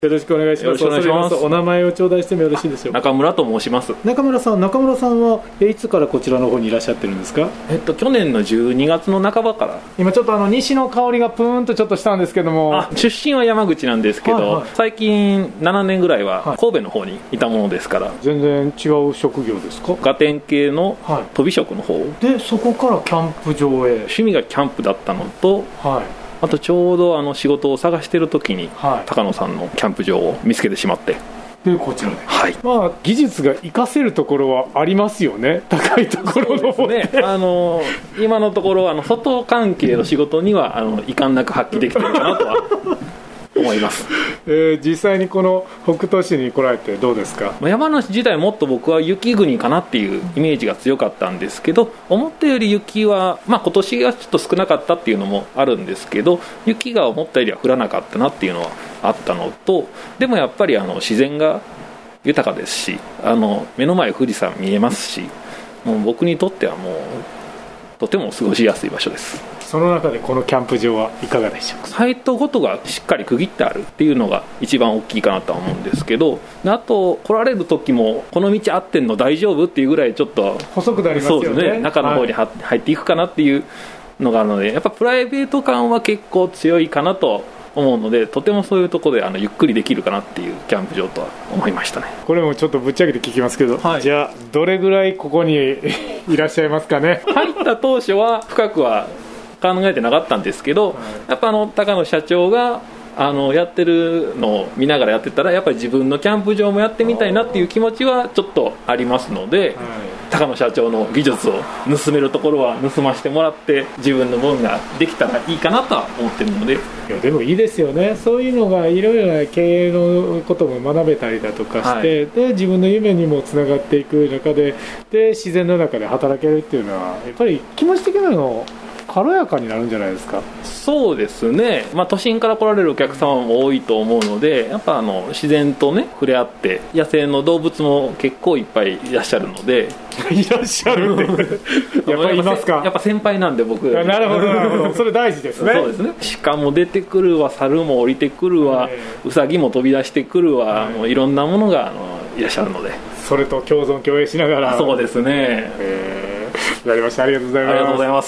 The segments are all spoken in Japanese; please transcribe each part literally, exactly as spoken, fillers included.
よろしくお願いします。 よろしくお願いします。 お名前を頂戴してもよろしいでしょうか。 中村と申します。 中村さん、中村さんはいつからこちらの方にいらっしゃってるんですか？ えっと去年のじゅうにがつの半ばから。 今ちょっとあの西の香りがプーンとちょっとしたんですけども、 あ、出身は山口なんですけど、はいはい、最近ななねんぐらいは神戸の方にいたものですから、はい、 全然違う職業ですか？ ガテン系の飛び職の方、はい、 でそこからキャンプ場へ。 趣味がキャンプだったのと、はい、あとちょうどあの仕事を探している時に、はい、高野さんのキャンプ場を見つけてしまって、 でこちらで、 はい、 まあ、技術が活かせるところはありますよね、高いところの方で。 ね、あの今のところあの外関係の仕事にはあの遺憾なく発揮できてるかなとは思います。 えー、実際にこの北杜市に来られてどうですか？ 山梨自体もっと僕は雪国かなっていうイメージが強かったんですけど、思ったより雪は、まあ、今年はちょっと少なかったっていうのもあるんですけど、雪が思ったよりは降らなかったなっていうのはあったのと、でもやっぱりあの自然が豊かですし、あの目の前富士山見えますし、もう僕にとってはもうとても過ごしやすい場所です。 その中でこのキャンプ場はいかがでしょうか？ サイトごとがしっかり区切ってあるっていうのが一番大きいかなとは思うんですけど、あと来られる時もこの道合ってんの大丈夫っていうぐらいちょっと細くなりますよね。 そうですね、中の方に、はい、入っていくかなっていうのがあるので、やっぱプライベート感は結構強いかなと思うので、とてもそういうところであのゆっくりできるかなっていうキャンプ場とは思いましたね。 これもちょっとぶっちゃけて聞きますけど、はい、じゃあどれぐらいここにいらっしゃいますかね？ 入った当初は深くは考えてなかったんですけど、はい、やっぱあの高野社長があのやってるのを見ながらやってたら、やっぱり自分のキャンプ場もやってみたいなっていう気持ちはちょっとありますので、はい、高野社長の技術を盗めるところは盗ませてもらって自分の分ができたらいいかなとは思ってるので。いやでもいいですよね、そういうのがいろいろな経営のことも学べたりだとかして、はい、で自分の夢にもつながっていく中で、で自然の中で働けるっていうのはやっぱり気持ち的なの軽やかになるんじゃないですか？ そうですね、まあ、都心から来られるお客様も多いと思うので、やっぱあの自然とね触れ合って、野生の動物も結構いっぱいいらっしゃるので。 いらっしゃるってやっぱりいますか？ やっぱ先輩なんで僕。 なるほどなるほど、それ大事ですね。 そうですね、鹿も出てくるわ、猿も降りてくるわ、ウサギも飛び出してくるわ、はい、もういろんなものがあのいらっしゃるので、 それと共存共栄しながら。 そうですね、 えー、やりました。ありがとうございます。 ありがとうございます。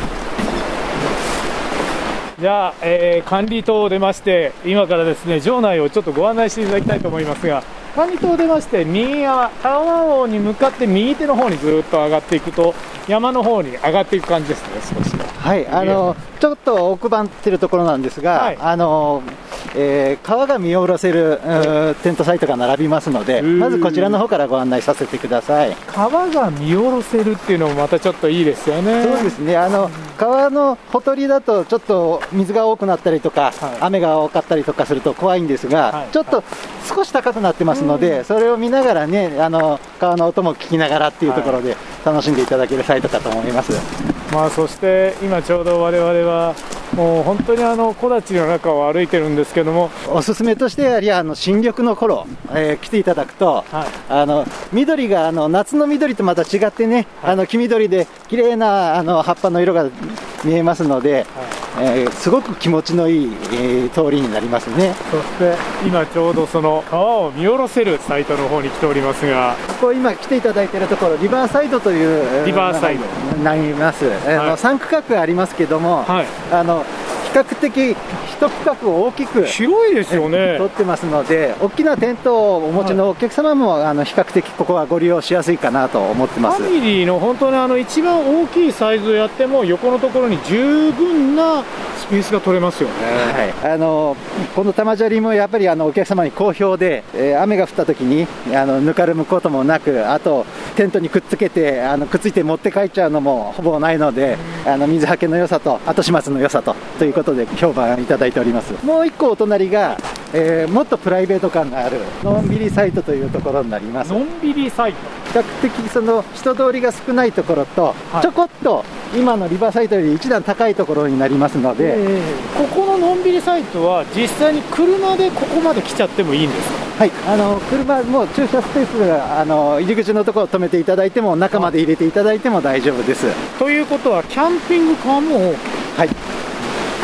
じゃあ、えー、管理棟を出まして、今からですね場内をちょっとご案内していただきたいと思いますが、管理棟を出まして右側タワー王に向かって右手の方にずっと上がっていくと山の方に上がっていく感じですね。少しはい、あのちょっと奥ばんってるところなんですが、はい、あのえー、川が見下ろせる、はい、テントサイトが並びますので、まずこちらの方からご案内させてください。 川が見下ろせるっていうのもまたちょっといいですよね。 そうですね、あの川のほとりだとちょっと水が多くなったりとか、はい、雨が多かったりとかすると怖いんですが、はい、ちょっと少し高くなってますので、それを見ながらね、あの川の音も聞きながらっていうところで楽しんでいただけるサイトかと思います。 まあ、そして今ちょうど我々はもう本当にあの木立の中を歩いてるんですけども、 おすすめとしてやはりあの新緑の頃、えー、来ていただくと、はい、あの緑があの夏の緑とまた違ってね、はい、あの黄緑で綺麗なあな葉っぱの色が見えますので、はい、えー、すごく気持ちのいい、えー、通りになりますね。 そして今ちょうどその川を見下ろせるサイトの方に来ておりますが、 ここ今来ていただいているところリバーサイドというリバーサイドになります。はい、あのさん区画ありますけども、はい、あの比較的一区画を大きく広いですよね取ってますので、大きなテントをお持ちのお客様も、はい、あの比較的ここはご利用しやすいかなと思ってます。 ファミリーの本当にあの一番大きいサイズをやっても横のところに十分なスペースが取れますよね。 はい、あのこの玉砂利もやっぱりあのお客様に好評で、えー、雨が降った時にあのぬかるむこともなく、あとテントにくっつけてあのくっついて持って帰っちゃうのもほぼないので、あの水はけの良さと後始末の良さとということで評判いただいております。もう一個お隣が、えー、もっとプライベート感があるのんびりサイトというところになります。 のんびりサイト、 比較的その人通りが少ないところと、はい、ちょこっと今のリバーサイトより一段高いところになりますので、 えー、ここののんびりサイトは実際に車でここまで来ちゃってもいいんですか？ はい、あの車も駐車スペースがあの入り口のところを止めていただいても中まで入れていただいても大丈夫です。 ということはキャンピングカーも OK？ はい、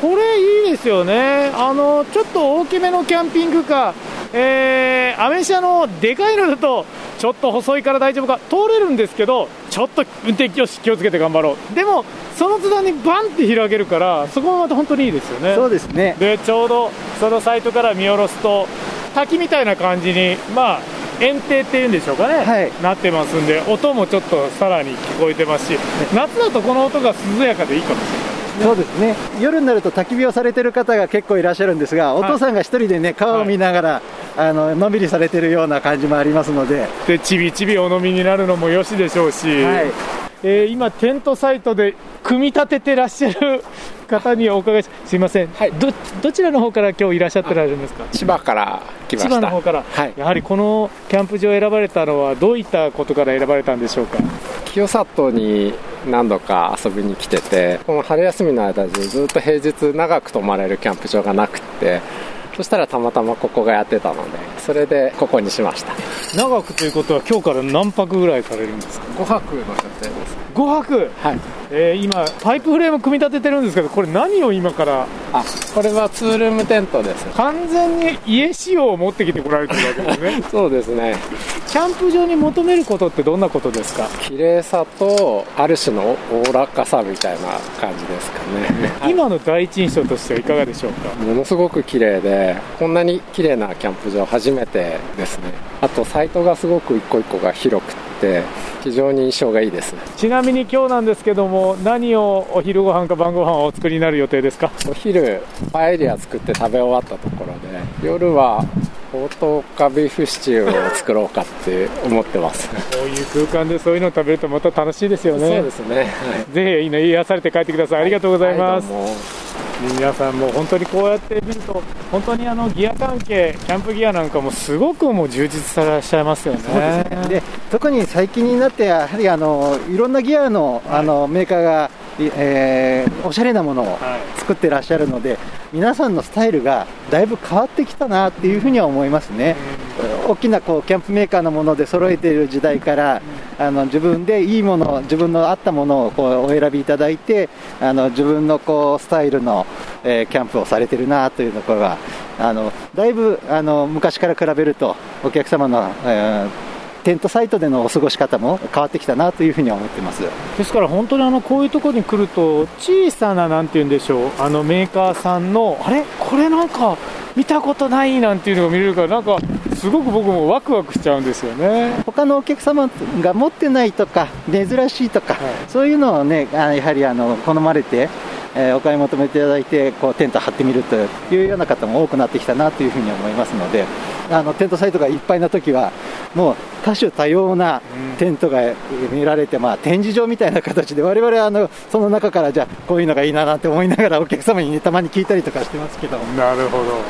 これいいですよね。あのちょっと大きめのキャンピングカー、えー、アメ車のでかいのだとちょっと細いから大丈夫か、通れるんですけど、ちょっと運転よし気をつけて頑張ろう。でもその途端にバンって開けるから、そこもまた本当にいいですよね。 そうですね。 でちょうどそのサイトから見下ろすと滝みたいな感じに、まあ円庭っていうんでしょうかね、はい、なってますんで、音もちょっとさらに聞こえてますし、夏だとこの音が涼やかでいいかもしれない。 そうですね。夜になると焚き火をされてる方が結構いらっしゃるんですが、お父さんが一人でね、川を見ながら、はい、あののんびりされてるような感じもありますので、 でちびちびお飲みになるのもよしでしょうし、はい、えー、今テントサイトで組み立ててらっしゃる方にお伺いし、すいません、はい、ど, どちらの方から今日いらっしゃってられるんですか？ 千葉から来ました。 千葉の方から、はい、やはりこのキャンプ場を選ばれたのはどういったことから選ばれたんでしょうか？ 清里に何度か遊びに来てて、この春休みの間中ずっと平日長く泊まれるキャンプ場がなくて、そしたらたまたまここがやってたので、それでここにしました。 長くということは今日から何泊ぐらいされるんですか？ ごはくの予定です。 ごはく、 はい。 えー、今パイプフレーム組み立ててるんですけど、これ何を今から？ あ、これはツールームテントです。 完全に家仕様を持ってきてこられてるわけですね。 そうですね。 キャンプ場に求めることってどんなことですか？ 綺麗さとある種のおおらかさみたいな感じですかね。 今の第一印象としてはいかがでしょうか？ ものすごく綺麗で、こんなに綺麗なキャンプ場初めてですね。あとサイトがすごく一個一個が広くて非常に印象がいいです。 ちなみに今日なんですけども、何をお昼ご飯か晩ご飯をお作りになる予定ですか？ お昼パエリア作って食べ終わったところで、夜はほうとうかビーフシチューを作ろうかって思ってます。 こういう空間でそういうのを食べるとまた楽しいですよね。 そうですね、はい、 ぜひ癒されて帰ってください。ありがとうございます、 はいはい、 皆さんも本当にこうやって見ると、本当にあのギア関係、キャンプギアなんかもすごくもう充実されらっしゃいますよね。 そうですね。で特に最近になってやはりあのいろんなギアの、はい、あのメーカーが、えー、おしゃれなものを作ってらっしゃるので、はい、皆さんのスタイルがだいぶ変わってきたなっていうふうには思いますね。うん、大きなこうキャンプメーカーのもので揃えている時代から、うん、あの自分でいいもの、自分の合ったものをこうお選びいただいて、あの自分のこうスタイルの、えー、キャンプをされてるなというところが、あのだいぶあの昔から比べるとお客様の、えーテントサイトでのお過ごし方も変わってきたなというふうには思ってます。 ですから本当にあのこういうところに来ると、小さななんていうんでしょう、あのメーカーさんのあれこれなんか見たことないなんていうのが見れるから、なんかすごく僕もワクワクしちゃうんですよね。 他のお客様が持ってないとか珍しいとか、はい、そういうのをね、やはりあの好まれて、えー、お買い求めていただいて、こうテント張ってみるというような方も多くなってきたなというふうに思いますので、あのテントサイトがいっぱいな時はもう多種多様なテントが見られて、まあ、展示場みたいな形で我々あのその中からじゃあこういうのがいいななんて思いながらお客様に、ね、たまに聞いたりとかしてますけど。 なるほど。